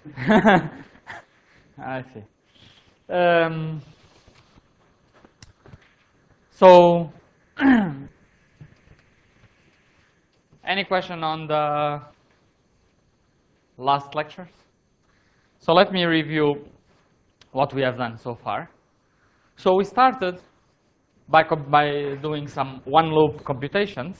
I see. So, any question on the last lectures? So let me review what we have done so far. So we started by doing some one-loop computations.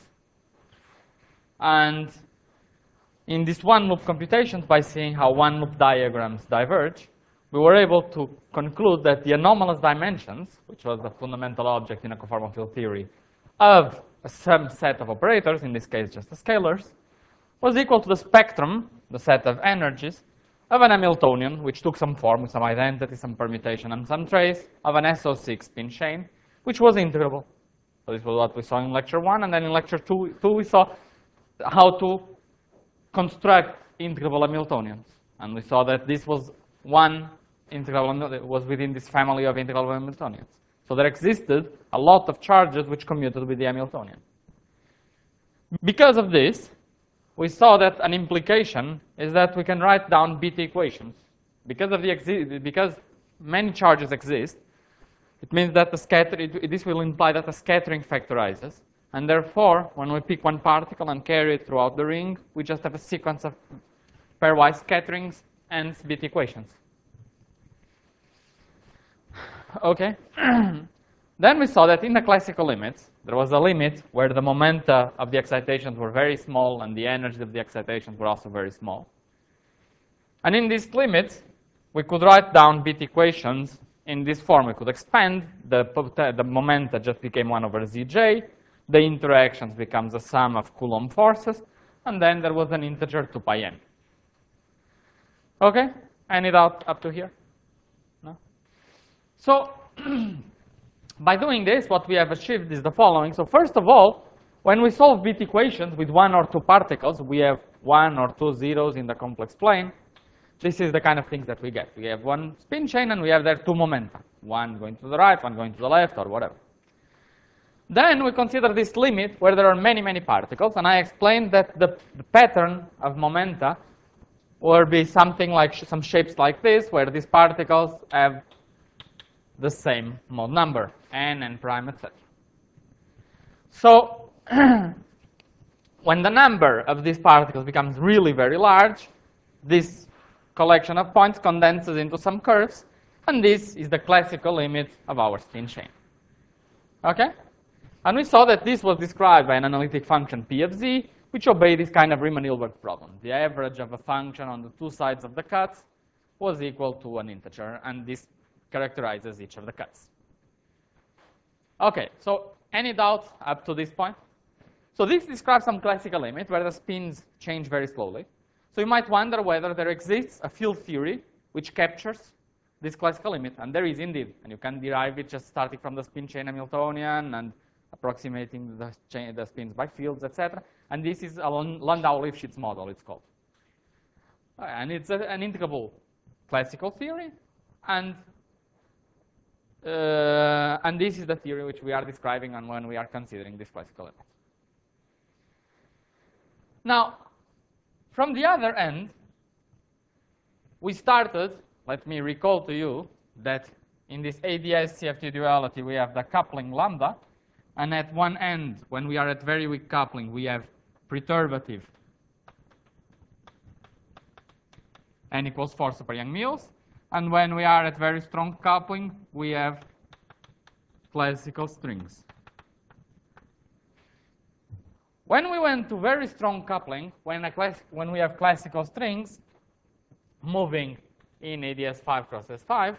And in this one-loop computations, by seeing how one-loop diagrams diverge, we were able to conclude that the anomalous dimensions, which was the fundamental object in a conformal field theory, of a subset of operators, in this case just the scalars, was equal to the spectrum, the set of energies, of an Hamiltonian, which took some form with some identity, some permutation, and some trace, of an SO6 spin chain, which was integrable. So this was what we saw in lecture 1, and then in lecture 2 we saw how to construct integrable Hamiltonians. And we saw that this was one integrable, was within this family of integrable Hamiltonians. So there existed a lot of charges which commuted with the Hamiltonian. Because of this, we saw that an implication is that we can write down Bethe equations. Because many charges exist, it means that this will imply that the scattering factorizes. And therefore, when we pick one particle and carry it throughout the ring, we just have a sequence of pairwise scatterings and Bethe equations. Okay. Then we saw that in the classical limits, there was a limit where the momenta of the excitations were very small and the energy of the excitations were also very small. And in this limit, we could write down Bethe equations in this form. We could expand the momenta just became 1 over Zj. The interactions becomes a sum of Coulomb forces, and then there was an integer 2 pi n. Okay? Any doubt up to here? No? So, by doing this, what we have achieved is the following. So first of all, when we solve Bethe equations with 1 or 2 particles, we have 1 or 2 zeros in the complex plane. This is the kind of things that we get. We have one spin chain, and we have there 2 momenta. One going to the right, one going to the left, or whatever. Then we consider this limit where there are many, many particles, and I explained that the pattern of momenta will be something like some shapes like this, where these particles have the same mode number, n prime, etc. So when the number of these particles becomes really very large, this collection of points condenses into some curves, and this is the classical limit of our spin chain. Okay? And we saw that this was described by an analytic function P of z, which obeyed this kind of Riemann-Hilbert problem. The average of a function on the 2 sides of the cuts was equal to an integer, and this characterizes each of the cuts. Okay, so any doubt up to this point? So this describes some classical limit where the spins change very slowly. So you might wonder whether there exists a field theory which captures this classical limit, and there is indeed. And you can derive it just starting from the spin chain Hamiltonian and approximating the spins by fields, etc. And this is a Landau-Lifshitz model, it's called. And it's an integrable classical theory, and this is the theory which we are describing on when we are considering this classical limit. Now, from the other end, we started, let me recall to you, that in this ADS-CFT duality, we have the coupling lambda, and at one end, when we are at very weak coupling, we have perturbative n equals 4 super Yang-Mills, and when we are at very strong coupling, we have classical strings. When we went to very strong coupling, when we have classical strings moving in ADS5 cross S5,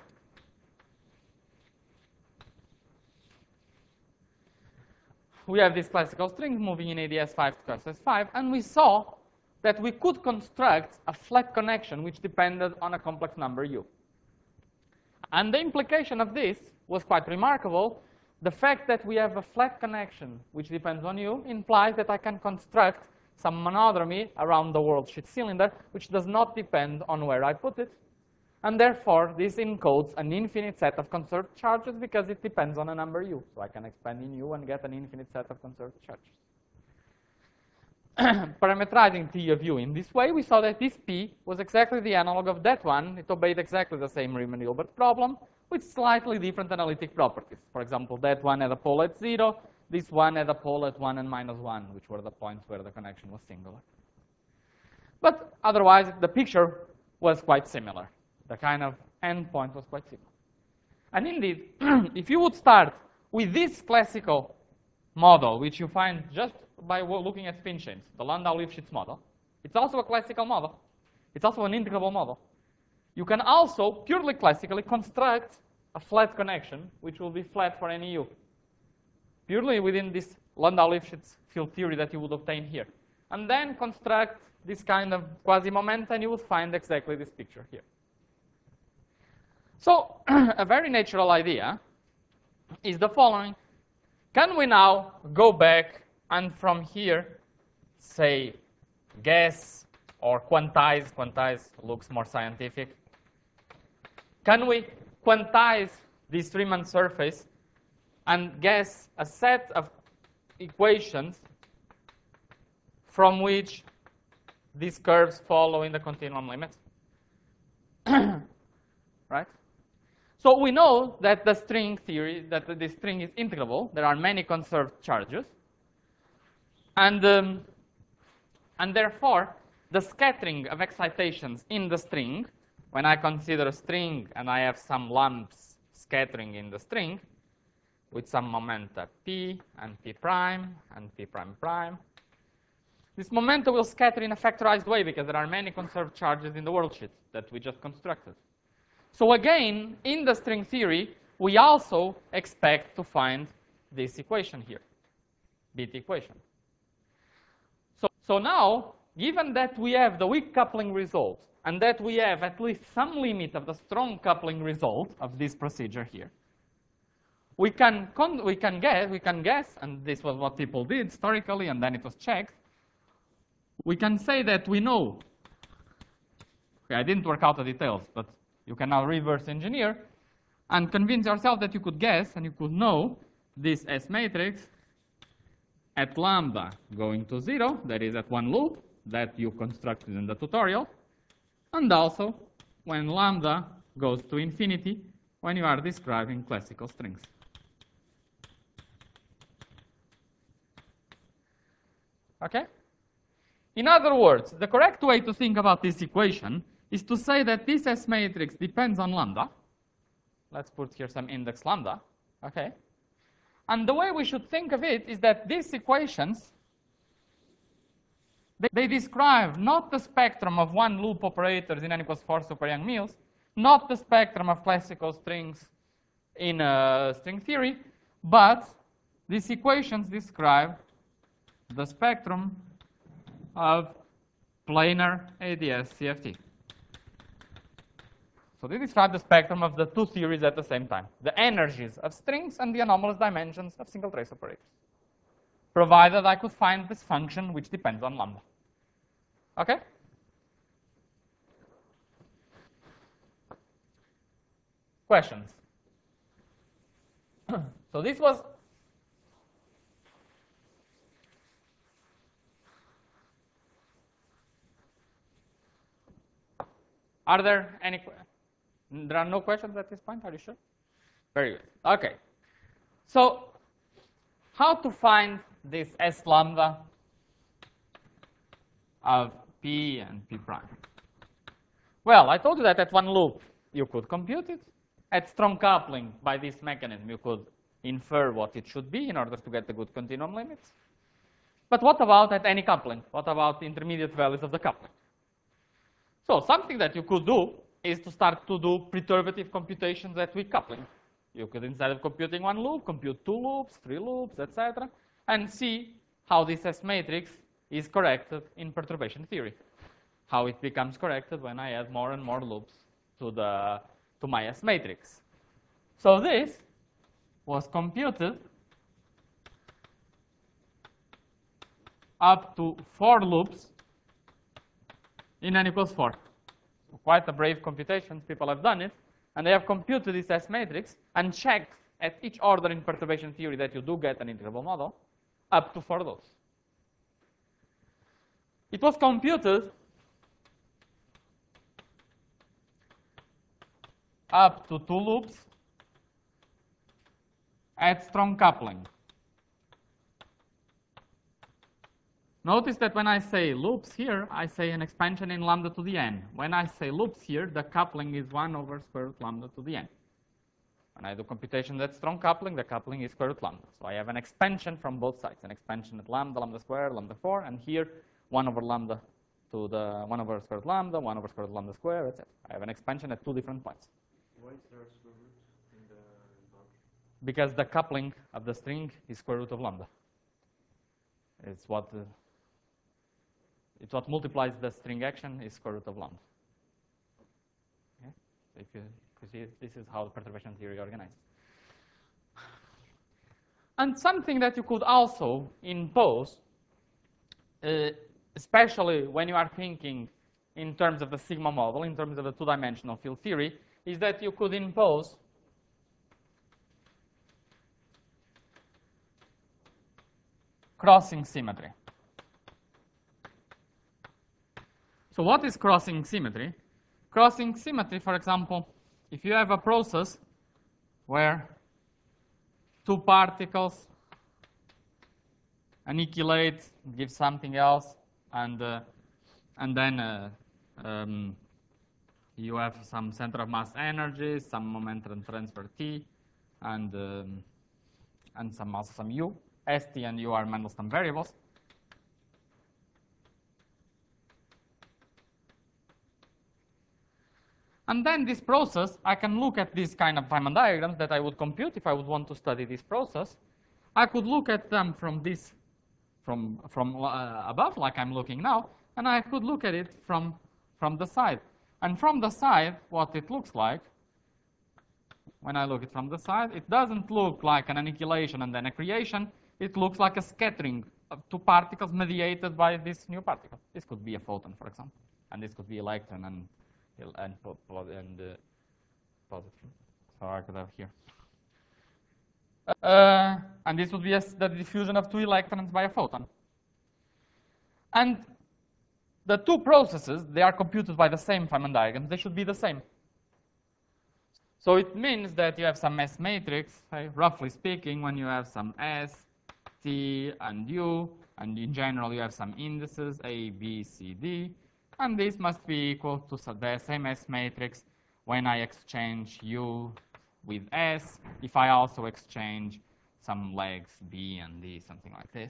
we have these classical strings moving in ADS5 cross S5, and we saw that we could construct a flat connection which depended on a complex number u. And the implication of this was quite remarkable. The fact that we have a flat connection which depends on u implies that I can construct some monodromy around the world-sheet cylinder which does not depend on where I put it. And therefore, this encodes an infinite set of conserved charges because it depends on a number u. So I can expand in u and get an infinite set of conserved charges. parameterizing T of U in this way, we saw that this P was exactly the analog of that one. It obeyed exactly the same Riemann-Hilbert problem with slightly different analytic properties. For example, that one had a pole at 0. This one had a pole at 1 and -1, which were the points where the connection was singular. But otherwise, the picture was quite similar. The kind of endpoint was quite similar. And indeed, if you would start with this classical model, which you find just by looking at spin chains, the Landau-Lifshitz model, it's also a classical model. It's also an integrable model. You can also, purely classically, construct a flat connection, which will be flat for any U, purely within this Landau-Lifshitz field theory that you would obtain here. And then construct this kind of quasi-momenta, and you will find exactly this picture here. So a very natural idea is the following. Can we now go back and from here, say, guess or quantize? Quantize looks more scientific. Can we quantize this Riemann surface and guess a set of equations from which these curves follow in the continuum limit? Right? So we know that the string theory, that the string is integrable. There are many conserved charges. And therefore, the scattering of excitations in the string, when I consider a string and I have some lumps scattering in the string, with some momenta p and p prime and p prime prime, this momenta will scatter in a factorized way because there are many conserved charges in the worldsheet that we just constructed. So again, in the string theory, we also expect to find this equation here, Beat equation. So now, given that we have the weak coupling result and that we have at least some limit of the strong coupling result of this procedure here, we can guess, and this was what people did historically, and then it was checked. We can say that we know. Okay, I didn't work out the details, but you can now reverse engineer and convince yourself that you could guess and you could know this S matrix at lambda going to 0, that is at one loop that you constructed in the tutorial, and also when lambda goes to infinity when you are describing classical strings. Okay? In other words, the correct way to think about this equation is to say that this S matrix depends on lambda. Let's put here some index lambda. Okay? And the way we should think of it is that these equations, they describe not the spectrum of one loop operators in n equals 4 super Yang-Mills, not the spectrum of classical strings in string theory, but these equations describe the spectrum of planar ADS CFT. So they describe the spectrum of the two theories at the same time, the energies of strings and the anomalous dimensions of single trace operators, provided I could find this function which depends on lambda. Okay? Questions? So this was Are there any questions? There are no questions at this point, are you sure? Very good. Okay. So how to find this S lambda of P and P prime? Well, I told you that at one loop you could compute it. At strong coupling, by this mechanism, you could infer what it should be in order to get the good continuum limits. But what about at any coupling? What about the intermediate values of the coupling? So something that you could do is to start to do perturbative computations at weak coupling. You could, instead of computing one loop, compute 2 loops, 3 loops, etc., and see how this S matrix is corrected in perturbation theory. How it becomes corrected when I add more and more loops to my S matrix. So this was computed up to 4 loops in n equals 4. So quite a brave computation. People have done it. And they have computed this S matrix and checked at each order in perturbation theory that you do get an integrable model up to 4 loops. It was computed up to 2 loops at strong coupling. Notice that when I say loops here, I say an expansion in lambda to the n. When I say loops here, the coupling is 1 over square root lambda to the n. When I do computation at strong coupling, the coupling is square root lambda. So I have an expansion from both sides, an expansion at lambda, lambda squared, lambda 4, and here 1 over lambda to the 1 over square root lambda, 1 over square root lambda squared, etc. I have an expansion at 2 different points. Why is there a square root in the branch? Because the coupling of the string is square root of lambda. It's what multiplies the string action is square root of lambda. Okay? So if you see, this is how the perturbation theory organizes. And something that you could also impose, especially when you are thinking in terms of the sigma model, in terms of the two-dimensional field theory, is that you could impose crossing symmetry. So what is crossing symmetry? Crossing symmetry, for example, if you have a process where 2 particles annihilate, give something else, and then you have some center of mass energy, some momentum transfer T, and some U. ST and U are Mandelstam variables. And then this process, I can look at these kind of Feynman diagrams that I would compute if I would want to study this process. I could look at them from above, like I'm looking now, and I could look at it from the side. And from the side, what it looks like, when I look at it from the side, it doesn't look like an annihilation and then a creation. It looks like a scattering of 2 particles mediated by this new particle. This could be a photon, for example, and this could be electron and positive. So I could have here. And this would be the diffusion of 2 electrons by a photon. And the 2 processes, they are computed by the same Feynman diagrams. They should be the same. So it means that you have some S matrix, roughly speaking, when you have some S, T, and U, and in general you have some indices, A, B, C, D. And this must be equal to the same S matrix when I exchange U with S, if I also exchange some legs B and D, something like this.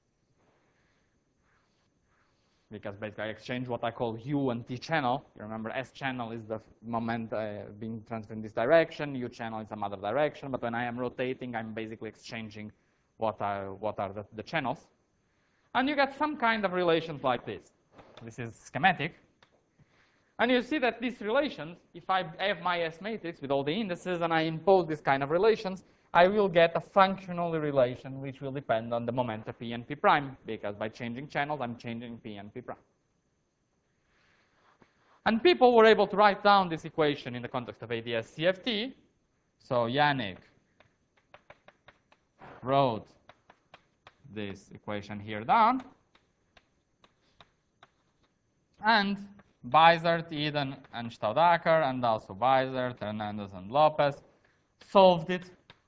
Because basically I exchange what I call U and T channel. You remember S channel is the moment being transferred in this direction, U channel is some other direction, but when I am rotating, I'm basically exchanging what are the channels. And you get some kind of relations like this. This is schematic. And you see that these relations, if I have my S matrix with all the indices and I impose this kind of relations, I will get a functional relation which will depend on the momenta P and P prime, because by changing channels, I'm changing P and P prime. And people were able to write down this equation in the context of ADS CFT. So Yannick wrote this equation here down. And Bizert, Eden, and Staudacher, and also Bizert, Hernandez, and Lopez solved it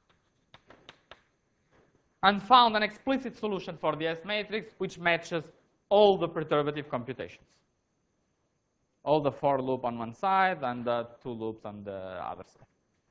and found an explicit solution for the S matrix which matches all the perturbative computations. All the 4 loops on one side and the 2 loops on the other side.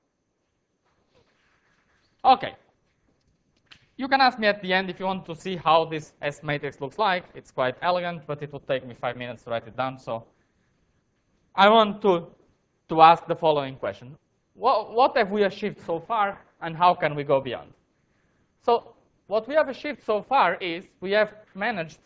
Okay. You can ask me at the end if you want to see how this S matrix looks like. It's quite elegant, but it will take me 5 minutes to write it down. So I want to ask the following question. What have we achieved so far, and how can we go beyond? So what we have achieved so far is we have managed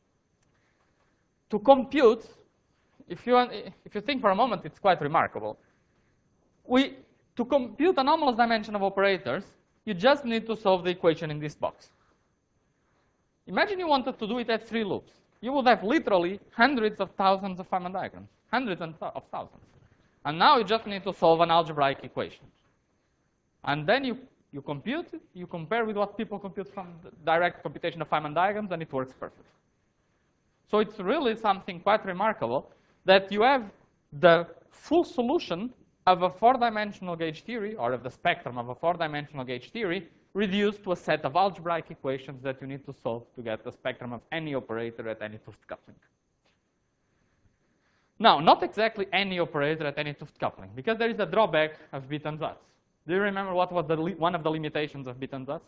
to compute. If you think for a moment, it's quite remarkable. To compute anomalous dimension of operators, you just need to solve the equation in this box. Imagine you wanted to do it at 3 loops. You would have literally hundreds of thousands of Feynman diagrams, hundreds of thousands. And now you just need to solve an algebraic equation. And then you compute it, you compare with what people compute from the direct computation of Feynman diagrams, and it works perfectly. So it's really something quite remarkable that you have the full solution of a four-dimensional gauge theory, or of the spectrum of a four-dimensional gauge theory, reduced to a set of algebraic equations that you need to solve to get the spectrum of any operator at any 't Hooft coupling. Now, not exactly any operator at any 't Hooft coupling, because there is a drawback of Bethe-Ansatz. Do you remember what was one of the limitations of Bethe-Ansatz?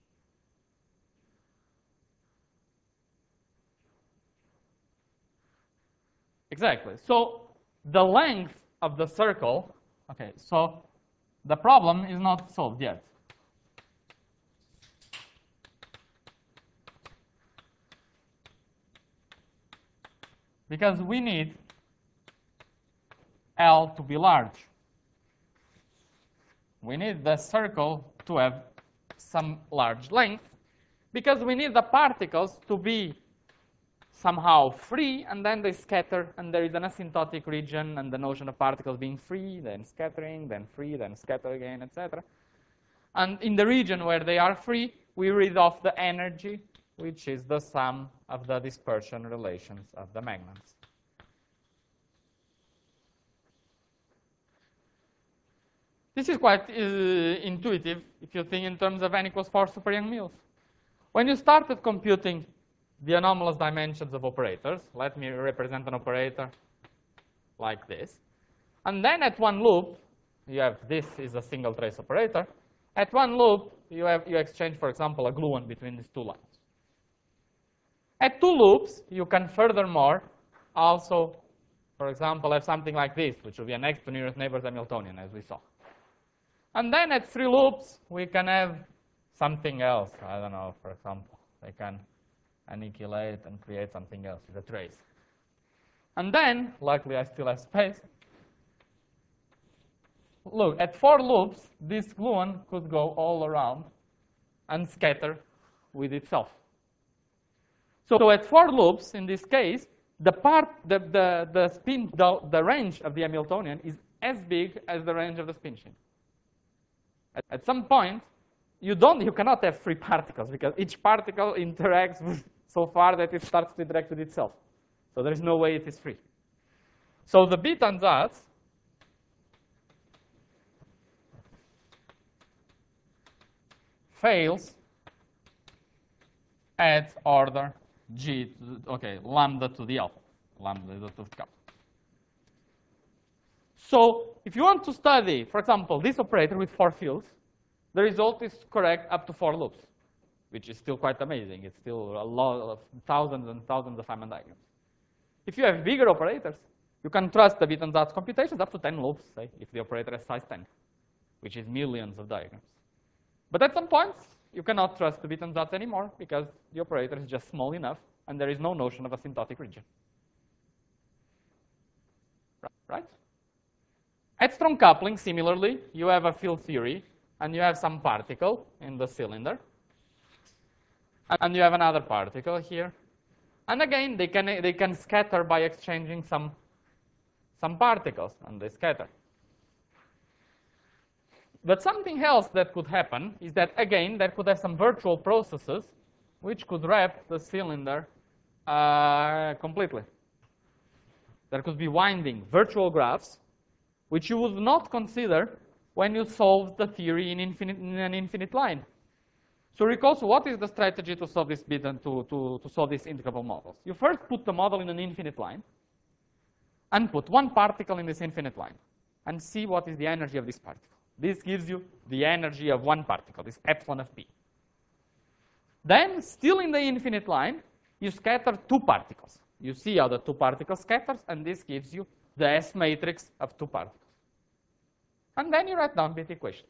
Exactly. So the length of the circle, okay, so the problem is not solved yet. Because we need L to be large. We need the circle to have some large length, because we need the particles to be somehow free, and then they scatter, and there is an asymptotic region, and the notion of particles being free, then scattering, then free, then scatter again, etc. And in the region where they are free, we read off the energy, which is the sum of the dispersion relations of the magnets. This is quite intuitive if you think in terms of n equals 4 super Young-Mills. When you started computing the anomalous dimensions of operators, let me represent an operator like this. And then at one loop, you have this is a single trace operator. At one loop, you exchange, for example, a gluon between these two lines. At two loops, you can furthermore also, for example, have something like this, which will be a next to nearest neighbors Hamiltonian, as we saw. And then at three loops, we can have something else. I don't know, for example, they can annihilate and create something else with a trace. And then, luckily I still have space. Look, at four loops, this gluon could go all around and scatter with itself. So at four loops, in this case, the range of the Hamiltonian is as big as the range of the spin chain. At some point, you cannot have free particles, because each particle interacts so far that it starts to interact with itself. So there is no way it is free. So the Bethe-Ansatz fails at order g, lambda to the alpha, lambda to the kappa. So if you want to study, for example, this operator with four fields, the result is correct up to four loops, which is still quite amazing. It's still a lot of thousands and thousands of Feynman diagrams. If you have bigger operators, you can trust the Bethe-Ansatz computations up to 10 loops, say, if the operator has size 10, which is millions of diagrams. But at some points, you cannot trust the Bethe-Ansatz anymore, because the operator is just small enough, and there is no notion of asymptotic region. Right? At strong coupling, similarly, you have a field theory, and you have some particle in the cylinder, and you have another particle here. And again, they can scatter by exchanging some particles, and they scatter. But something else that could happen is that, again, there could have some virtual processes which could wrap the cylinder completely. There could be winding virtual graphs, which you would not consider when you solve the theory in an infinite line. So recall, so what is the strategy to solve this to solve these integrable models? You first put the model in an infinite line, and put one particle in this infinite line, and see what is the energy of this particle. This gives you the energy of one particle, this epsilon of p. Then, still in the infinite line, you scatter two particles. You see how the two particles scatters, and this gives you the S matrix of two particles. And then you write down Bethe equations.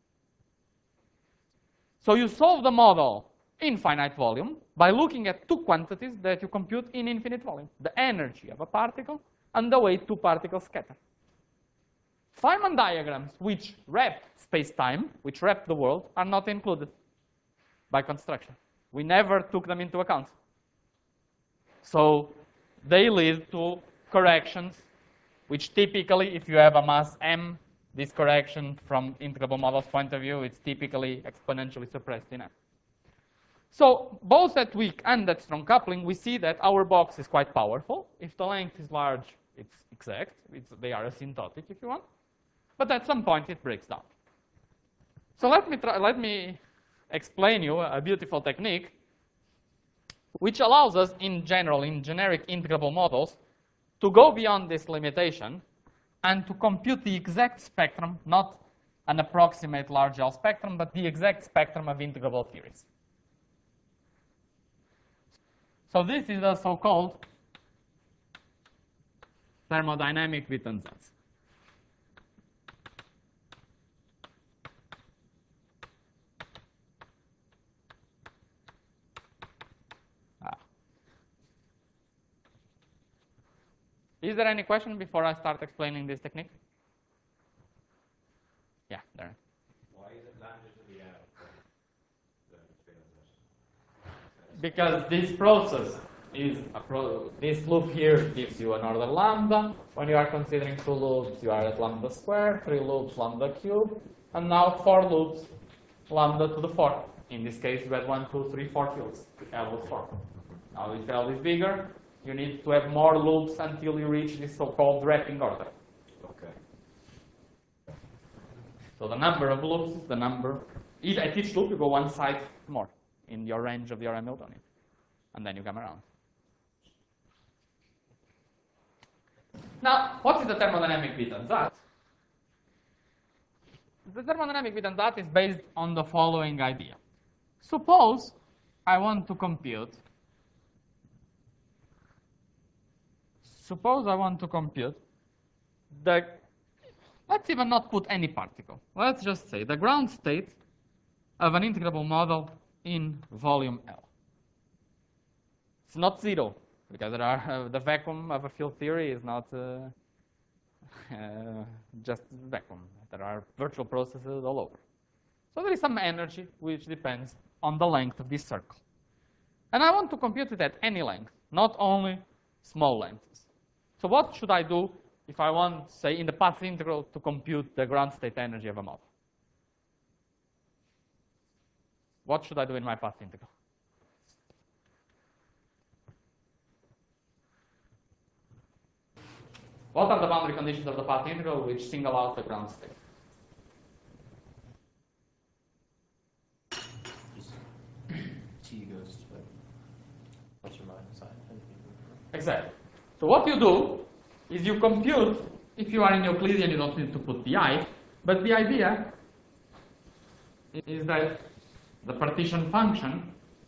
So you solve the model in finite volume by looking at two quantities that you compute in infinite volume, the energy of a particle and the way two particles scatter. Feynman diagrams which wrap space-time, which wrap the world, are not included by construction. We never took them into account. So they lead to corrections, which typically, if you have a mass m, this correction from integrable models point of view, it's typically exponentially suppressed in m. So both at weak and at strong coupling, we see that our box is quite powerful. If the length is large, it's exact. They are asymptotic, if you want. But at some point, it breaks down. So let me explain you a beautiful technique which allows us, in general, in generic integrable models, to go beyond this limitation and to compute the exact spectrum, not an approximate large L spectrum, but the exact spectrum of integrable theories. So this is the so-called thermodynamic Witten-Zatz. Is there any question before I start explaining this technique? Yeah, there. Why is it lambda to the L? Because this process is this loop here gives you an order lambda. When you are considering 2 loops, you are at lambda squared, 3 loops, lambda cubed, and now 4 loops, lambda to the 4th. In this case, we had 1, 2, 3, 4 fields. L was 4. Now, if L is bigger, you need to have more loops until you reach this so-called wrapping order. Okay. So the number of loops is the number. At each loop, you go one side more in your range of your Hamiltonian. And then you come around. Now, what is the thermodynamic Witten-Zatz? The thermodynamic Witten-Zatz is based on the following idea. Suppose I want to compute the, let's even not put any particle. Let's just say the ground state of an integrable model in volume L. It's not 0, because there are, the vacuum of a field theory is not just vacuum. There are virtual processes all over. So there is some energy which depends on the length of this circle. And I want to compute it at any length, not only small lengths. So what should I do if I want, say, in the path integral to compute the ground state energy of a model? What should I do in my path integral? What are the boundary conditions of the path integral which single out the ground state? T goes to plus or minus I. Exactly. So what you do is you compute, if you are in Euclidean, you don't need to put the I, but the idea is that the partition function,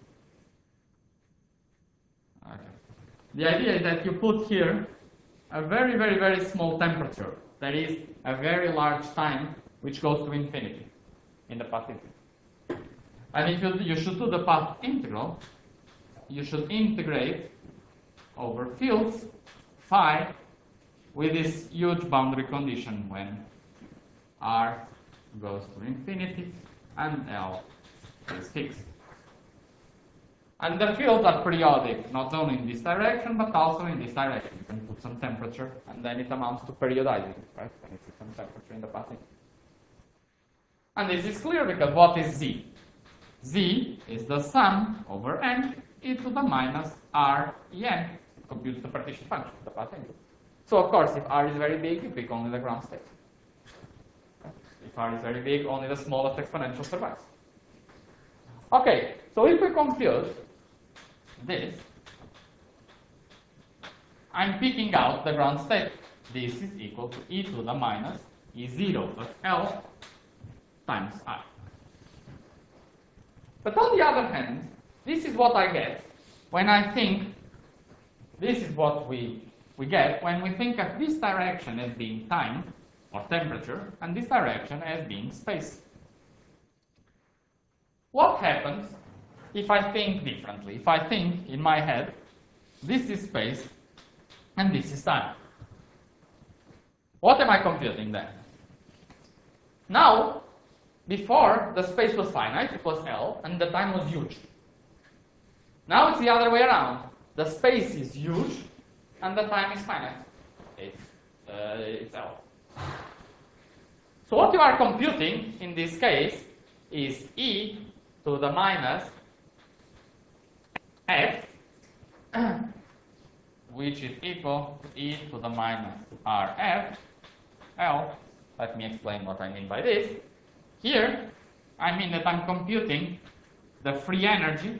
the idea is that you put here a very, very, very small temperature. That is a very large time which goes to infinity in the path integral. And if you should do the path integral, you should integrate over fields phi with this huge boundary condition when R goes to infinity and L is fixed. And the fields are periodic, not only in this direction, but also in this direction. You can put some temperature, and then it amounts to periodizing, right? When you put some temperature in the pathing. And this is clear because what is Z? Z is the sum over n e to the minus R en. It computes the partition function, the pathing. So of course, if R is very big, you pick only the ground state. If R is very big, only the smallest exponential survives. Okay, so if we compute this, I'm picking out the ground state. This is equal to e to the minus E0 of L times I. But on the other hand, this is what I get when I think, this is what we get when we think of this direction as being time or temperature and this direction as being space. What happens if I think differently? If I think in my head, this is space and this is time. What am I computing then? Now, before the space was finite, it was L, and the time was huge. Now it's the other way around. The space is huge, and the time is finite. It's L. So what you are computing in this case is e to the minus F, which is equal to e to the minus rf L. Let me explain what I mean by this. Here, I mean that I'm computing the free energy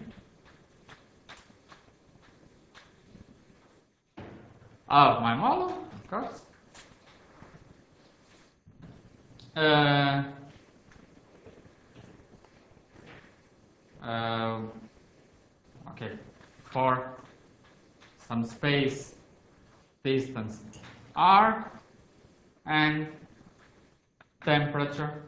of my model, of course. Okay, for some space distance r and temperature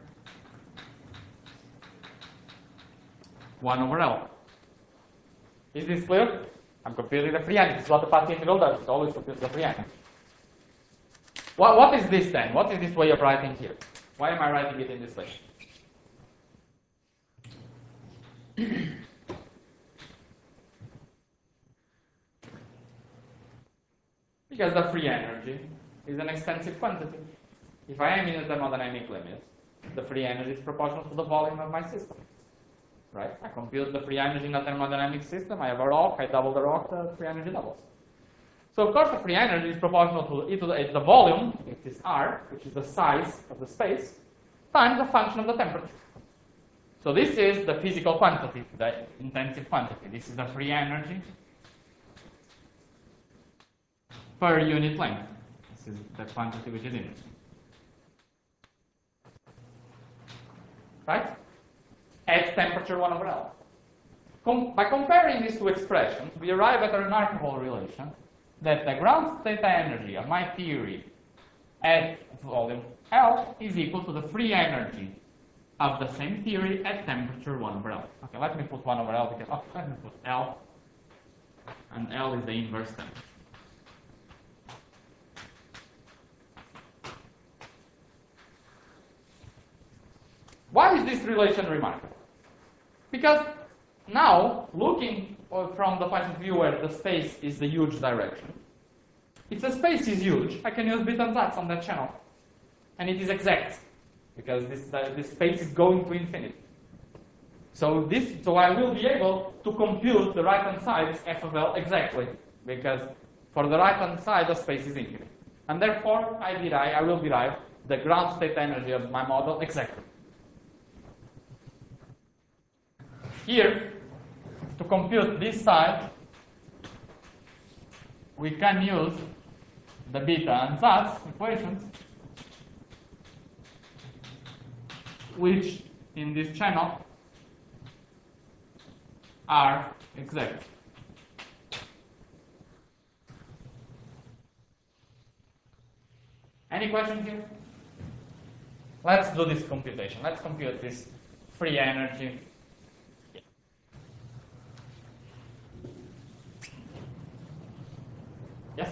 1 over L. Is this clear? I'm computing the free energy. This is what the path integral does. It always computes the free energy. What is this then? What is this way of writing here? Why am I writing it in this way? Because the free energy is an extensive quantity. If I am in a thermodynamic limit, the free energy is proportional to the volume of my system. Right? I compute the free energy in a thermodynamic system. I have a rock, I double the rock, the free energy doubles. So of course the free energy is proportional to e to the volume, it is R, which is the size of the space, times the function of the temperature. So this is the physical quantity, the intensive quantity. This is the free energy per unit length. This is the quantity which is in it. Right? At temperature 1 over L. By comparing these two expressions, we arrive at a remarkable relation that the ground state energy of my theory at volume L is equal to the free energy of the same theory at temperature 1 over L. Okay, let me put 1 over L because, let me put L, and L is the inverse temperature. Why is this relation remarkable? Because now, looking from the point of view where the space is the huge direction, if the space is huge, I can use bit and dots on that channel. And it is exact, because this space is going to infinity. So I will be able to compute the right-hand side f of L exactly, because for the right-hand side, the space is infinite. And therefore, I will derive the ground state energy of my model exactly. Here, to compute this side, we can use the beta and Zatz equations, which in this channel are exact. Any questions here? Let's do this computation. Let's compute this free energy. Yes?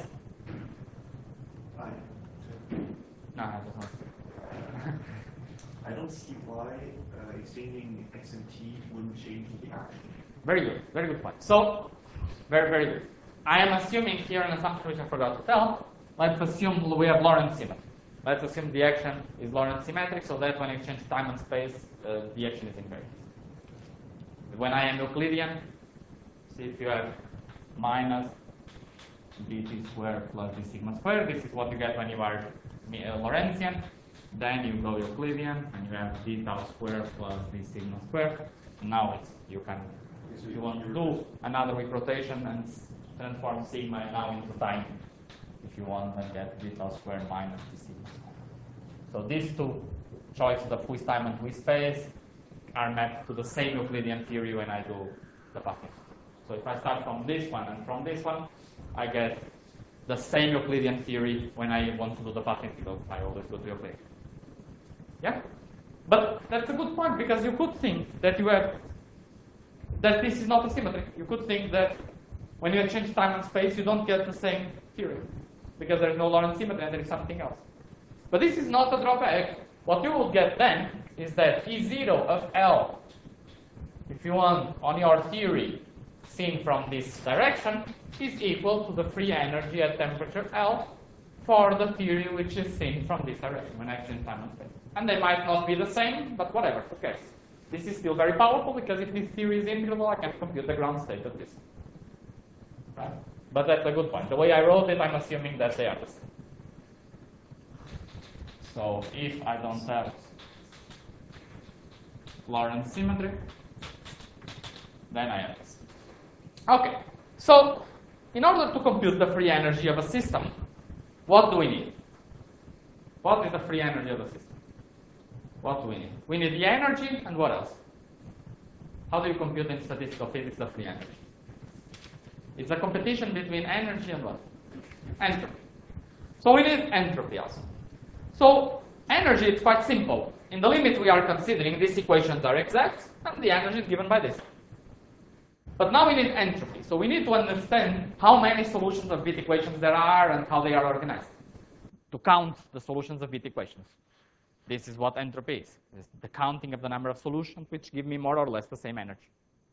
No, I don't know. I don't see why exchanging x and t wouldn't change the action. Very good point. So, very good. I am assuming here an assumption which I forgot to tell. Let's assume we have Lorentz symmetry. Let's assume the action is Lorentz symmetric, so that when I exchange time and space, the action is invariant. When I am Euclidean, see if you have minus dt squared plus d sigma squared. This is what you get when you are Lorentzian. Then you go Euclidean, and you have d tau squared plus d sigma squared. Now you can, if you want to do another weak rotation and transform sigma now into time, if you want, then get d tau squared minus d sigma squared. So these two choices of Puy time and Puy space are mapped to the same Euclidean theory when I do the pathing. So if I start from this one and from this one, I get the same Euclidean theory when I want to do the path integral. I always go to Euclid. Yeah? But that's a good point, because you could think that that this is not a symmetry. You could think that when you exchange time and space, you don't get the same theory, because there is no Lorentz symmetry and there is something else. But this is not a drawback. What you will get then is that E0 of L, if you want, on your theory, seen from this direction, is equal to the free energy at temperature L for the theory which is seen from this direction when I exchange time and space. And they might not be the same, but whatever, who cares? This is still very powerful, because if this theory is integrable, I can compute the ground state of this. right? But that's a good point. The way I wrote it, I'm assuming that they are the same. So if I don't have Lorentz symmetry, then I have this. Okay, so in order to compute the free energy of a system, what do we need? What is the free energy of a system? What do we need? We need the energy, and what else? How do you compute in statistical physics the free energy? It's a competition between energy and what? Entropy. So we need entropy also. So energy is quite simple. In the limit we are considering, these equations are exact, and the energy is given by this. But now we need entropy. So we need to understand how many solutions of Witt equations there are and how they are organized. To count the solutions of Witt equations. This is what entropy is. It's the counting of the number of solutions which give me more or less the same energy.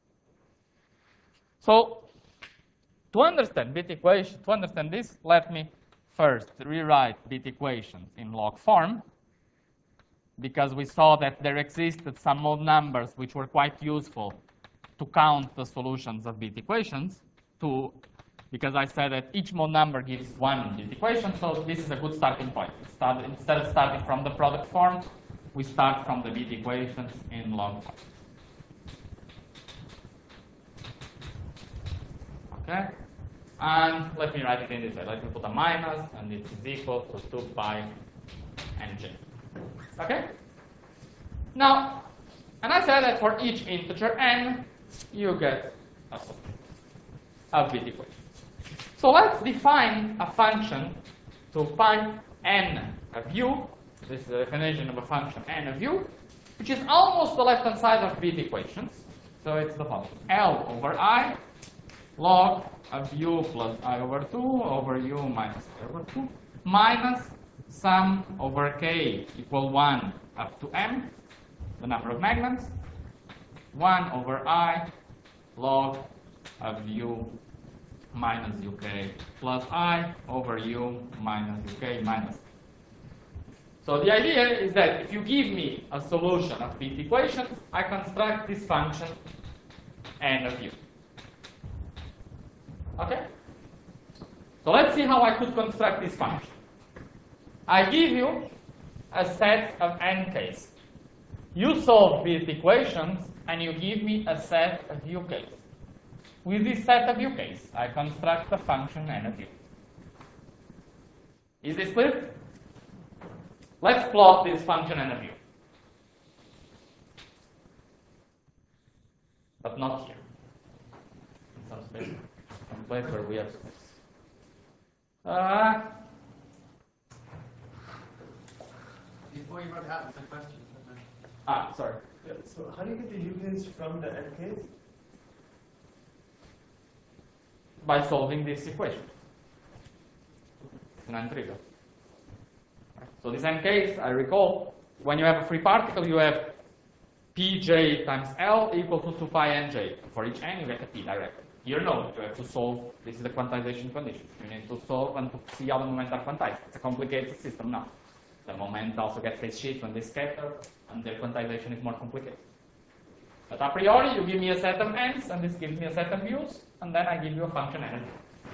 So to understand Witt equation, to understand this, let me first rewrite Witt equations in log form, because we saw that there existed some mode numbers which were quite useful to count the solutions of Witt equations, because I said that each mode number gives one Witt equation, so this is a good starting point. Instead of starting from the product form, we start from the Witt equations in log form. Okay? And let me write it in this way. Let me put a minus, and it is equal to 2 pi nj. Okay? Now, and I said that for each integer n, you get a solution of Witt equation. So let's define a function to find n of u. This is the definition of a function n of u, which is almost the left-hand side of Witt equations. So it's the following: L over I log of u plus I over 2 over u minus I over 2 minus sum over k equal 1 up to m, the number of magnets, 1 over I log of u minus uk plus I over u minus uk minus. So the idea is that if you give me a solution of Witt equations, I construct this function n of u. Okay? So let's see how I could construct this function. I give you a set of n k's. You solve Witt equations, and you give me a set of uk's. With this set of uk's, I construct the function n of u. Is this clear? Let's plot this function n of u. But not here. In some space. Some place where we have space. Before you run out, some questions. Sorry. Yeah, so how do you get the uk's from the nk's? By solving this equation. It's non-trivial. So this nk's, I recall, when you have a free particle, you have pj times L equal to 2 pi nj. For each n, you get a p directly. You know you have to solve, this is the quantization condition. You need to solve and to see how the momenta are quantized. It's a complicated system now. The momenta also get phase shift when they scatter, and their quantization is more complicated. But a priori, you give me a set of n's, and this gives me a set of u's, and then I give you a function n.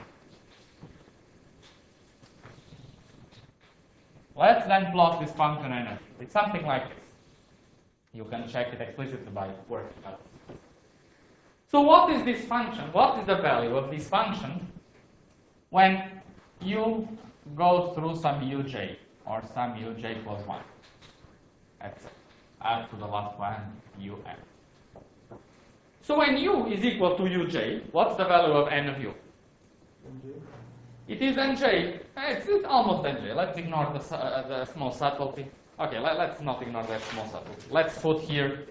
Let's then plot this function n. It's something like this. You can check it explicitly by working out. So what is this function? What is the value of this function when u goes through some uj, or some uj plus 1, etc. Up to the last one, un. So when u is equal to uj, what's the value of n of u? NJ. It is nj. It's almost nj. Let's ignore the small subtlety. Okay, let's not ignore that small subtlety. Let's put here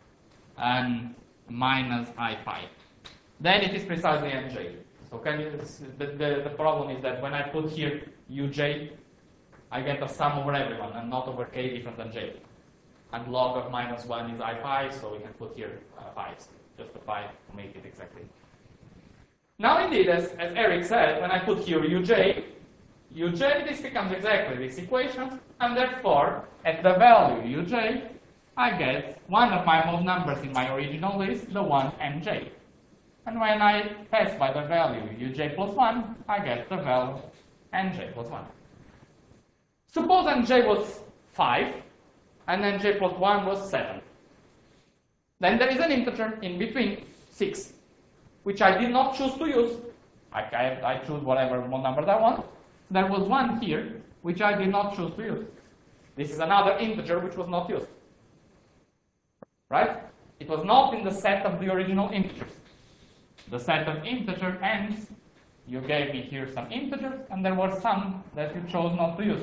minus I pi. Then it is precisely nj. So can you, the problem is that when I put here uj, I get a sum over everyone and not over k different than j. And log of minus 1 is I pi, so we can put here pi's. Just a pi to make it exactly. Now indeed, as Eric said, when I put here uj, this becomes exactly this equation, and therefore, at the value uj, I get one of my mode numbers in my original list, the one nj. And when I pass by the value uj plus 1, I get the value nj plus 1. Suppose nj was 5, and nj plus 1 was 7. Then there is an integer in between, 6, which I did not choose to use. I choose whatever numbers I want. There was 1 here, which I did not choose to use. This is another integer which was not used. Right? It was not in the set of the original integers. The set of integer ends. You gave me here some integers, and there were some that you chose not to use.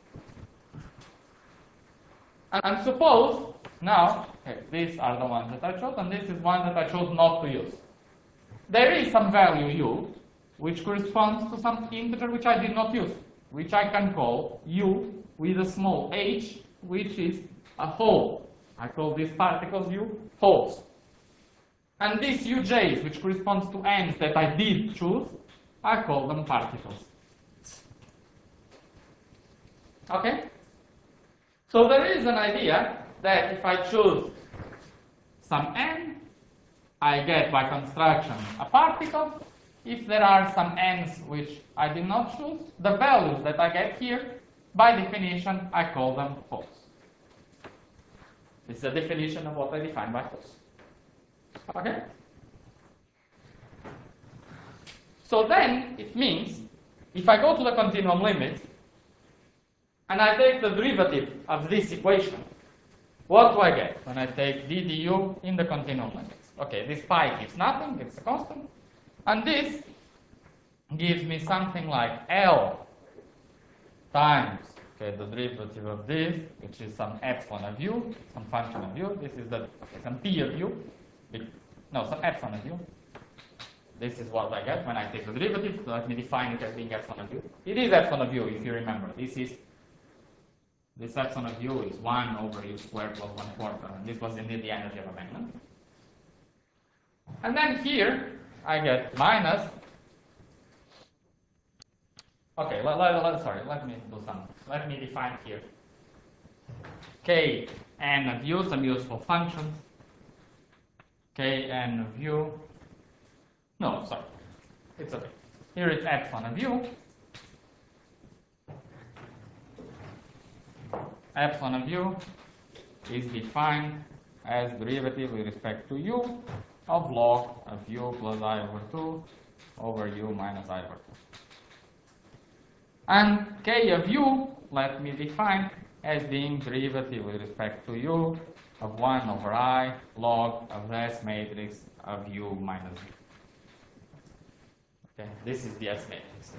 And suppose now, okay, these are the ones that I chose, and this is one that I chose not to use. There is some value u, which corresponds to some integer which I did not use, which I can call u with a small h, which is a whole. I call these particles u wholes. And these uj's, which corresponds to n's that I did choose, I call them particles. Okay? So there is an idea that if I choose some n, I get by construction a particle. If there are some n's which I did not choose, the values that I get here, by definition, I call them wholes. This is a definition of what I define by wholes. Okay? So then, it means, if I go to the continuum limit, and I take the derivative of this equation, what do I get when I take d du in the continuum limits? Okay, this pi gives nothing, it's a constant. And this gives me something like L times, okay, the derivative of this, which is some epsilon of u, some function of u. This is the, some p of u. No, some epsilon of u. This is what I get when I take the derivative. So let me define it as being epsilon of u. It is epsilon of u, if you remember. This epsilon of u is 1 over u squared plus 1/4. And this was indeed the energy of abandonment. And then here, I get minus. Okay, sorry, let me do some. Let me define here k n of u, some useful functions. K n of u. No, sorry, it's okay. Here it's epsilon of u. Epsilon of u is defined as derivative with respect to u of log of u plus I over 2 over u minus I over 2. And k of u, let me define as being derivative with respect to u of 1 over I log of the S matrix of u minus v. Okay, this is the S matrix.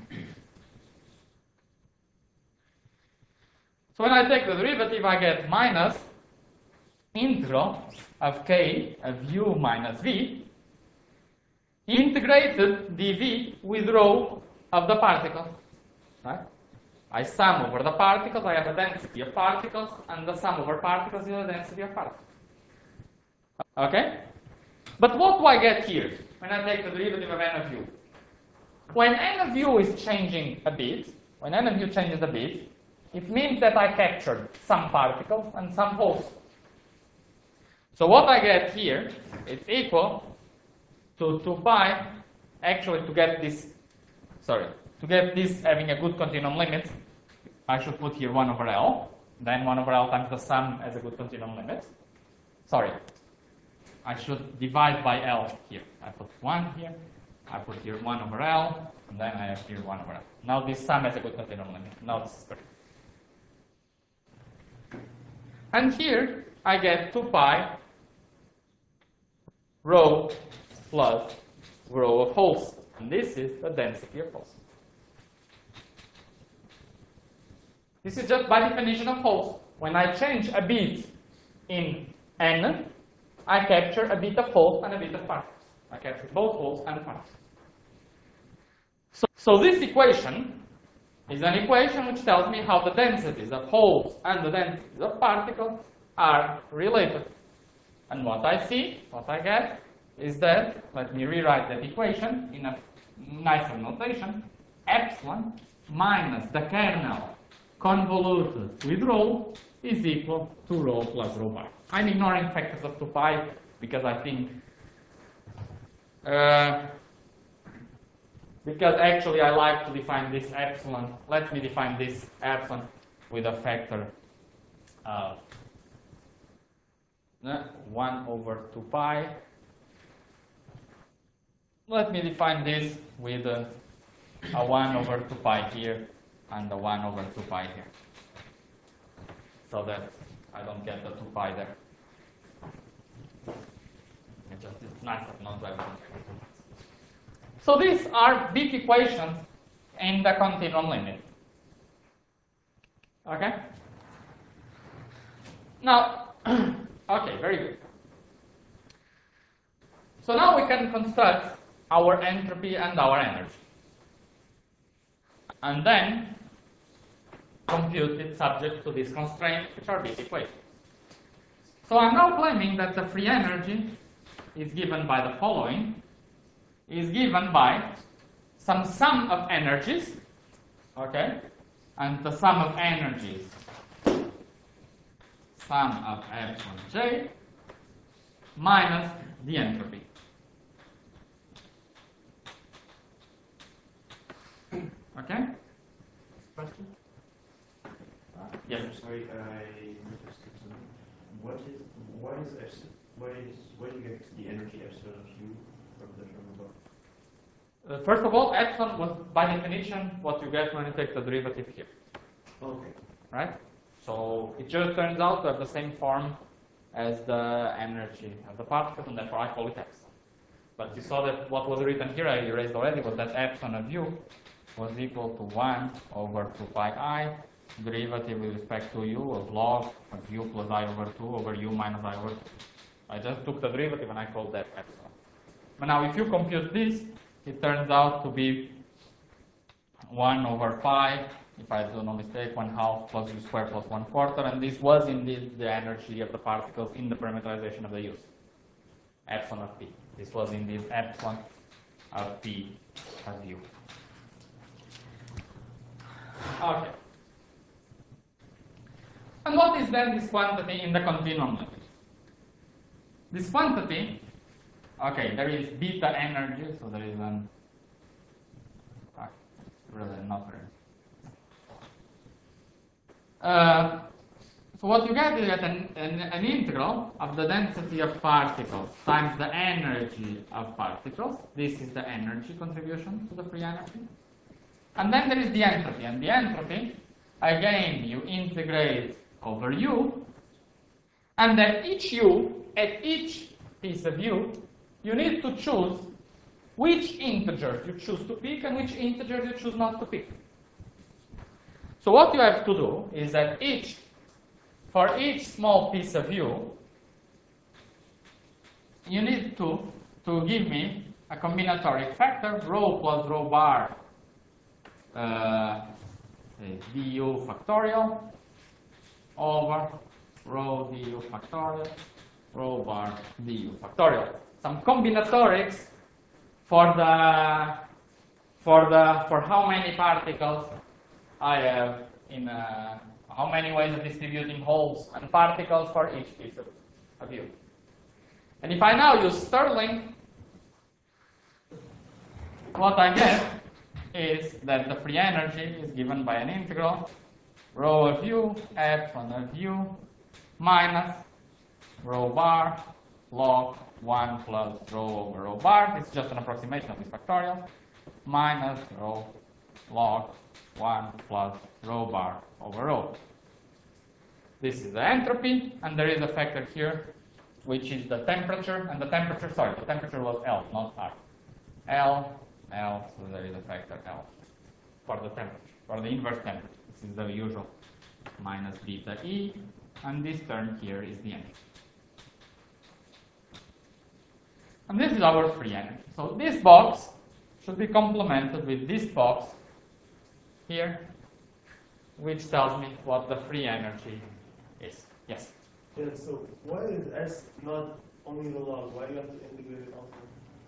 So when I take the derivative, I get minus integral of k of u minus v integrated dv with rho of the particle. Right? I sum over the particles, I have a density of particles, and the sum over particles is the density of particles. Okay? But what do I get here when I take the derivative of n of u? When n of u is changing a bit, when n of u changes a bit, it means that I captured some particles and some wholes. So what I get here is equal to 2 pi, actually to get this having a good continuum limit, I should put here 1 over L, then 1 over L times the sum as a good continuum limit. Sorry, I should divide by L here. I put 1 here, I put here 1 over L, and then I have here 1 over L. Now this sum has a good continuum limit. Now this is perfect. And here I get 2 pi rho plus rho of wholes. And this is the density of wholes. This is just by definition of wholes. When I change a bit in n, I capture a bit of wholes and a bit of particles. I capture both wholes and particles. So this equation is an equation which tells me how the densities of wholes and the densities of particles are related. And what I see, what I get, is that, let me rewrite that equation in a nicer notation, epsilon minus the kernel convoluted with rho is equal to rho plus rho bar. I'm ignoring factors of 2 pi because I think Because actually I like to define this epsilon. Let me define this epsilon with a factor of 1 over 2 pi. Let me define this with a 1 over 2 pi here and a 1 over 2 pi here, so that I don't get the 2 pi there. It's nice not to have one. So these are big equations in the continuum limit. Okay? Now, okay, very good. So now we can construct our entropy and our energy, and then compute it subject to these constraints, which are big equations. So I'm now claiming that the free energy is given by the following, is given by some sum of energies, okay, and the sum of energies, sum of epsilon j minus the entropy. Okay? Question? Yes. I'm sorry, I interested in why do you get the energy epsilon of u from the term above? First of all, epsilon was by definition what you get when you take the derivative here, Okay. right? So it just turns out to have the same form as the energy of the particle, and therefore I call it epsilon. But you saw that what was written here, I erased already, was that epsilon of u was equal to 1 over 2 pi I, derivative with respect to u of log of u plus I over 2 over u minus I over 2. I just took the derivative and I called that epsilon. But now if you compute this, it turns out to be 1 over pi, if I do no mistake, 1/2 plus u squared plus 1/4, and this was indeed the energy of the particles in the parameterization of the use, epsilon of p. This was indeed epsilon of p of u. Okay. And what is then this quantity in the continuum limit? This quantity, okay, there is beta energy, so there is an, really not very. So what you get is an integral of the density of particles times the energy of particles. This is the energy contribution to the free energy. And then there is the entropy. And the entropy, again, you integrate over u. And then each u, at each piece of u, you need to choose which integers you choose to pick and which integers you choose not to pick. So what you have to do is that for each small piece of u, you need to give me a combinatoric factor, rho plus rho bar du factorial over rho du factorial, rho bar du factorial. Some combinatorics for how many particles I have in how many ways of distributing holes and particles for each piece of u. And if I now use Stirling, what I get is that the free energy is given by an integral rho of u, epsilon of u, minus rho bar log 1 plus rho over rho bar. This is just an approximation of this factorial, minus rho log 1 plus rho bar over rho. This is the entropy, and there is a factor here, which is the temperature, and the temperature was L, not R. L, so there is a factor L for the temperature, for the inverse temperature. This is the usual minus beta E, and this term here is the energy. And this is our free energy. So this box should be complemented with this box here, which tells me what the free energy is. Yes? Yeah, so why is S not only the log? Why do you have to integrate it also?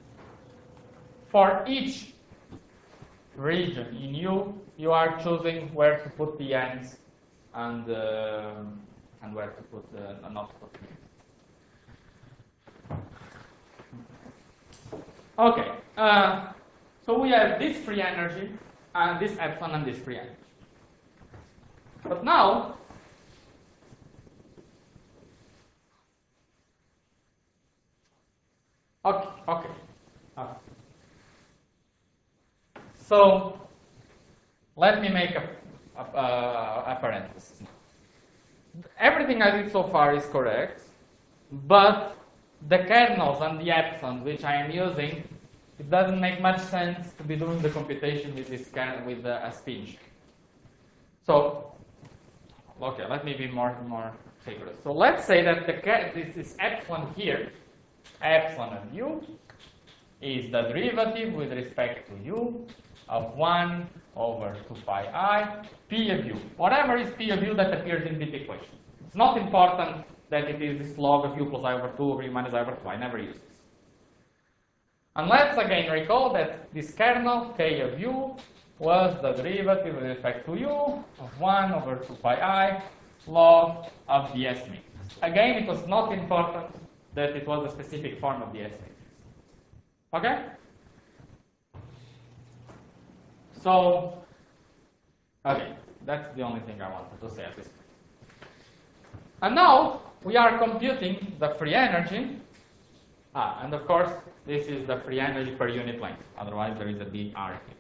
For each region in U, you are choosing where to put the ends and where to put not to put the ends. Okay, so we have this free energy, and this epsilon, and this free energy. But now, okay. So let me make a parenthesis. Everything I did so far is correct, but the kernels and the epsilons which I am using, it doesn't make much sense to be doing the computation with this kernel with a spin. So, okay, let me be more rigorous. So let's say that this epsilon here, epsilon of u, is the derivative with respect to u of 1 over 2 pi I, p of u. Whatever is p of u that appears in this equation. It's not important that it is this log of u plus I over 2 over u minus I over 2. I never use this. And let's again recall that this kernel, k of u, was the derivative with respect to u of 1 over 2 pi I log of the S matrix. Again, it was not important that it was a specific form of the S matrix. Okay? So, okay, that's the only thing I wanted to say at this point. And now, we are computing the free energy. And of course, this is the free energy per unit length. Otherwise, there is a dr here.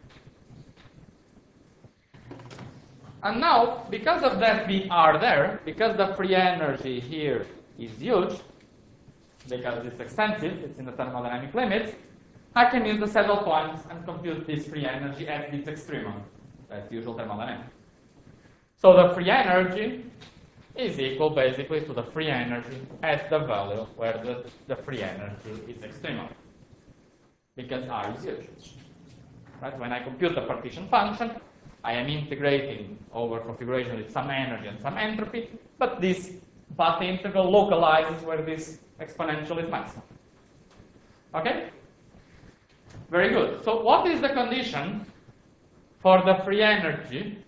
And now, because of that dr there, because the free energy here is huge, because it's extensive, it's in the thermodynamic limits, I can use the saddle points and compute this free energy at its extremum. That's usual thermodynamics. So the free energy is equal basically to the free energy at the value where the free energy is extremum. Because R is huge. Right? When I compute the partition function, I am integrating over configuration with some energy and some entropy, but this path integral localizes where this exponential is maximum. Okay? Very good. So what is the condition for the free energy?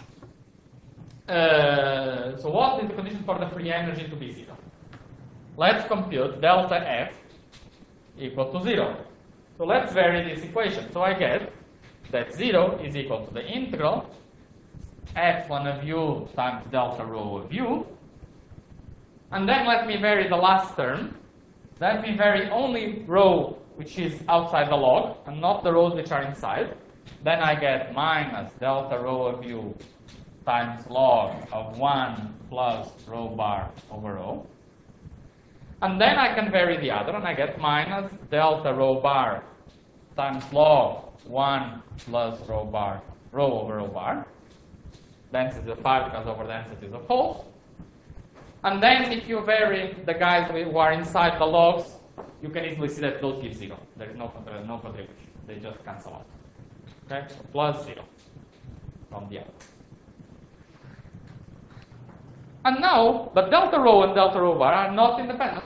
So what is the condition for the free energy to be 0? Let's compute delta F equal to 0. So let's vary this equation. So I get that 0 is equal to the integral epsilon of u times delta rho of u. And then let me vary the last term. Let me vary only rho which is outside the log and not the rows which are inside. Then I get minus delta rho of u times log of 1 plus rho bar over rho. And then I can vary the other and I get minus delta rho bar times log 1 plus rho bar, rho over rho bar. Density of particles over densities of holes. And then if you vary the guys who are inside the logs, you can easily see that those give 0. There is no contribution. They just cancel out. Okay? So plus 0 from the other. And now, but delta rho and delta rho bar are not independent.